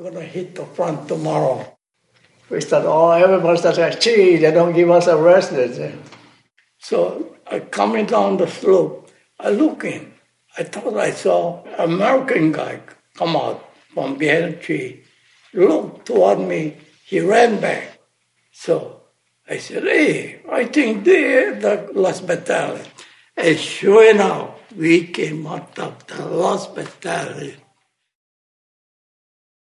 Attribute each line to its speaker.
Speaker 1: going to hit the front tomorrow.
Speaker 2: We start, everybody starts like, gee, they don't give us a rest.
Speaker 1: So I coming down the slope, I look in. I thought I saw an American guy come out from behind a tree, looked toward me, he ran back. So I said, hey, I think they're the Lost Battalion. And sure enough, we came out of the Lost Battalion.